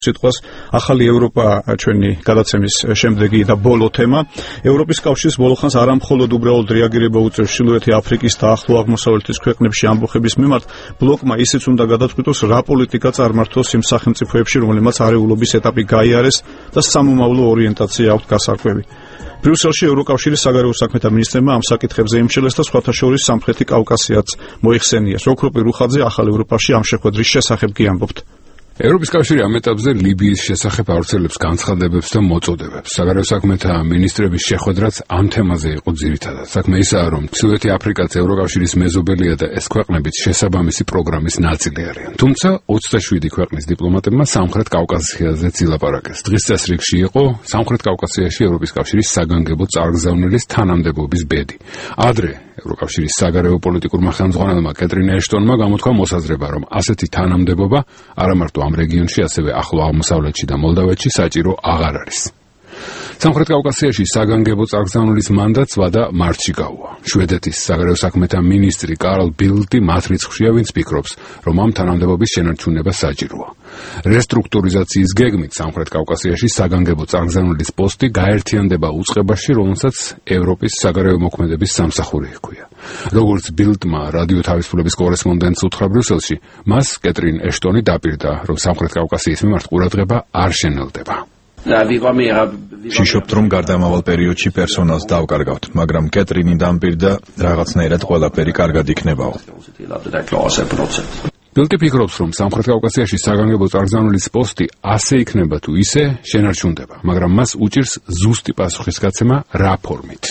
სიტყვას ახალი ევროპა ჩვენი გადაცემის შემდეგი და ბოლო თემა. ევროპის კავშირის ბოლოხანს არა მხოლოდ უბრალოდ რეაგირება უწევს ჩრდილოეთი აფრიკის და ახლო აღმოსავლეთის ქვეყნებში ამბოხების მიმართ, ბლოკმა ისიც უნდა გადაწყვიტოს რა პოლიტიკა წარმართოს იმ სახელმწიფოებში, რომელმაც არეულობის ეტაპი გაიარეს და სამომავლო ორიენტაცია აქვთ გასარკვევი. ბრიუსელში ევროკავშირის საგარეო საქმეთა მინისტრებმა ამ საკითხებზე იმსჯელეს და სხვათა შორის სამხრეთი კავკასიაც მოიხსენიეს. ოქროპი რუხაძე ახალ ევროპაში ამ შეხვედრის შესახებ კი ამბობთ. ევროპის კავშირი ამ ეტაპზე ლიბიის შესახებ ავრცელებს განცხადებებს და მოწოდებებს. საგარეო საქმეთა მინისტრების შეხვედრაც ამ თემაზე იყო ძირითადად. საქმე ისაა, რომ ჩრდილოეთი აფრიკაც ევროკავშირის მეზობელია და ეს ქვეყნებიც შესაბამისი პროგრამის ნაწილი არიან. თუმცა 27 ქვეყნის დიპლომატებმა სამხრეთ კავკასიაზეც ილაპარაკეს. დღის წესრიგში იყო სამხრეთ კავკასიაში ევროპის კავშირის საგანგებო წარგზავნილის თანამდებობის ბედი. ადრე ევროკავშირის საგარეო პოლიტიკურმა ხელმძღვანელმა კეტრინ ეშტონმა გამოთქვა მოსაზრება, რომ ასეთი თანამდებობა არა მარტო ამ რეგიონში, ასევე ახლო აღმოსავლეთში და მოლდავეთში საჭირო აღარ არის. სამხრეთ კავკასიაში საგანგებო წარგზავნილის მანდატს ვადა მარტში გაუვა. შვედეთის საგარეო საქმეთა მინისტრი კარლ ბილდი მათ რიცხვშია, ვინც ფიქრობს, რომ ამ თანამდებობის შენარჩუნება საჭიროა. რესტრუქტურიზაციის გეგმით სამხრეთ კავკასიაში საგანგებო წარგზავნილის პოსტი გაერთიანდება უწყებაში, რომელსაც ევროპის საგარეო მოქმედების სამსახური ჰქვია. როგორც ბილდმა რადიო თავისუფლების კორესპონდენტს უთხრა ბრიუსელში, მას კეტრინ ეშტონი დაპირდა, რომ სამხრეთ კავკასიის მიმართ ყურადღება არ შენელდება. ვშიშობთ, რომ გარდამავალ პერიოდში პერსონალს დავკარგავთ, მაგრამ კეტრინი დამპირდა, რაღაცნაირად ყველაფერი კარგად იქნებაო. ბილდი ფიქრობს, რომ სამხრეთ კავკასიაში საგანგებო წარგზავნილის პოსტი ასე იქნება თუ ისე შენარჩუნდება, მაგრამ მას უჭირს ზუსტი პასუხისგაცემა რა ფორმით.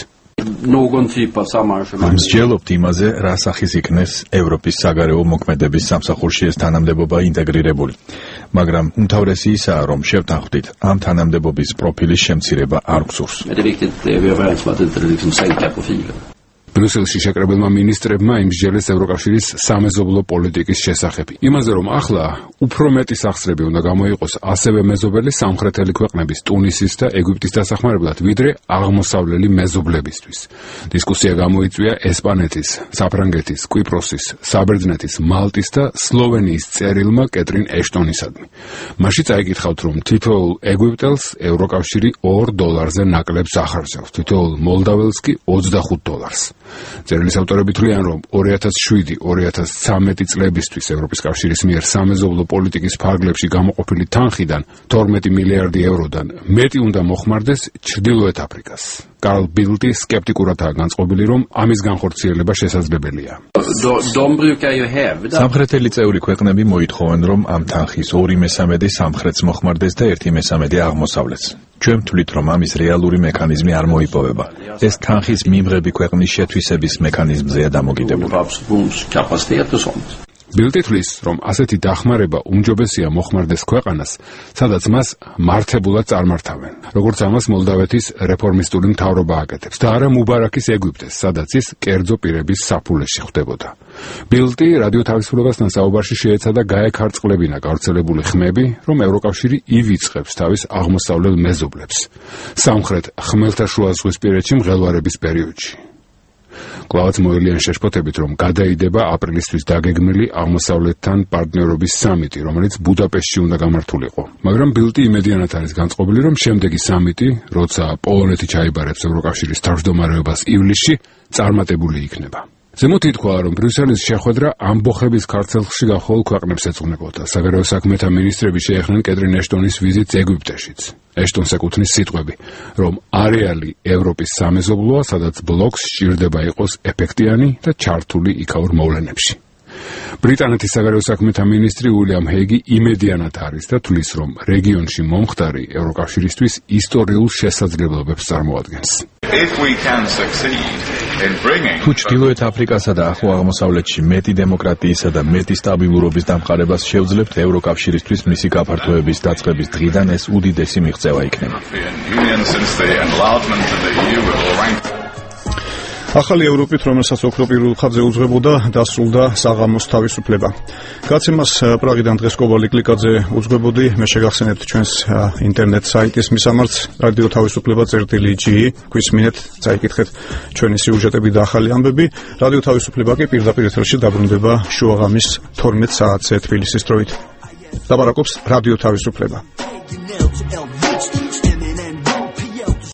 მსჯელობთ იმაზე, რა სახის იქნეს ევროპის საგარეო მოქმედების სამსახურში ეს თანამდებობა ინტეგრირებული. მაგრამ უმთავრესი ისაა, რომ შევთანხმდით, ამ თანამდებობის პროფილის შემცირება არ გსურს. ბრიუსელში შეკრებილმა მინისტრებმა იმსჯელეს ევროკავშირის სამეზობლო პოლიტიკის შესახებ. იმაზე, რომ ახლა უფრო მეტი სახსრები უნდა გამოიყოს ასევე მეზობელი სამხრეთელი ქვეყნების ტუნისის და ეგვიპტის დასახმარებლად, ვიდრე აღმოსავლელი მეზობლებისთვის. დისკუსია გამოიწვია ესპანეთის, საფრანგეთის, კვიპროსის, საბერძნეთის, მალტის და სლოვენიის წერილმა კეტრინ ეშტონისადმი. მაშინ წაიკითხავთ, რომ თითოეულ ეგვიპტელს ევროკავშირი $2 ნაკლებს ახარჯავს, თითოეულ მოლდაველს კი $25. წერილის ავტორები თვლიან, რომ 2007-2013 წლებისთვის ევროპის კავშირის მიერ სამეზობლო პოლიტიკის ფარგლებში გამოყოფილი თანხიდან 12 მილიარდი ევროდან მეტი უნდა მოხმარდეს ჩრდილოეთ აფრიკას. კარლ ბილდი სკეპტიკურადაა განწყობილი, რომ ამის განხორციელება შესაძლებელია. სამხრეთელი წევრი ქვეყნები მოითხოვენ, რომ ამ თანხის 2/3 სამხრეთს მოხმარდეს და 1/3 აღმოსავლეთს. ჩვენ ვთვლით, რომ ამის რეალური მექანიზმი არ მოიპოვება. ეს თანხის მიმღები ქვეყნის შეთვისების მექანიზმზეა დამოკიდებული. ბილდი თვლის, რომ ასეთი დახმარება უმჯობესია მოხმარდეს ქვეყანას, სადაც მას მართებულად წარმართავენ, როგორც ამას მოლდავეთის რეფორმისტული მთავრობა აკეთებს და არა მუბარაკის ეგვიპტეს, სადაც ის კერძო პირების საფულეში ხვდებოდა. ბილდი რადიო თავისუფლებასთან საუბარში შეეცადა გაეკარწყლებინა გავრცელებული ხმები, რომ ევროკავშირი ივიწყებს თავის აღმოსავლელ მეზობლებს სამხრეთ ხმელთაშუაზღვისპირეთში მღელვარების პერიოდში. კლავაც მოელიან შეშფოთებით, რომ გადაიდება აპრილისთვის დაგეგმილი აღმოსავლეთთან პარტნიორობის სამიტი, რომელიც ბუდაპეშტში უნდა გამართულიყო. მაგრამ ბილდი იმედიანად არის განწყობილი, რომ შემდეგი სამიტი, როცა პოლონეთი ჩაიბარებს ევროკავშირის თავმჯდომარეობას ივლისში, წარმატებული იქნება. ზემოთ ითქვა, რომ ბრიუსელის შეხვედრა ამბოხების ქარცელში გახვალ ქვეყნებს ეძღვნებოდა. საგარეო საქმეთა მინისტრები შეეხნენ კეტრინ ეშტონის ვიზიტს ეგვიპტეშიც. ეშტონს ეკუთვნის სიტყვები, რომ არეალი ევროპის სამეზობლოა, სადაც ბლოკს სჭირდება იყოს ეფექტიანი და ჩართული იქაურ მოვლენებში. ბრიტანეთის საგარეო საქმეთა მინისტრი უილიამ ჰეიგი იმედიანად არის და თვლის, რომ რეგიონში მომხდარი ევროკავშირისთვის ისტორიულ შესაძლებლობებს წარმოადგენს. თუ ჩრდილოეთ აფრიკასა და ახლო აღმოსავლეთში მეტი დემოკრატიისა და მეტი სტაბილურობის დამყარებას შევძლებთ, ევროკავშირისთვის მისი გაფართოების დაწყების დღიდან ეს უდიდესი მიღწევა იქნება. ახალი ევროპით, რომელსაც ოქროპი რუხაძე უძღვებოდა, დასრულდა საღამოს თავისუფლება. გაცემას პრაღიდან დღეს კოვალი კლიკაძე უძღვებოდი. მე შეგახსენებთ ჩვენს ინტერნეტ საიტის მისამართს რადიო თავისუფლება.gi. გვისმინეთ, წაიკითხეთ ჩვენი სიუჟეტები და ახალი ამბები. რადიო თავისუფლება კი პირდაპირ ეთერში დაბრუნდება შუაღამის 12 საათზე თბილისის დროით. ლაპარაკობს რადიო თავისუფლება.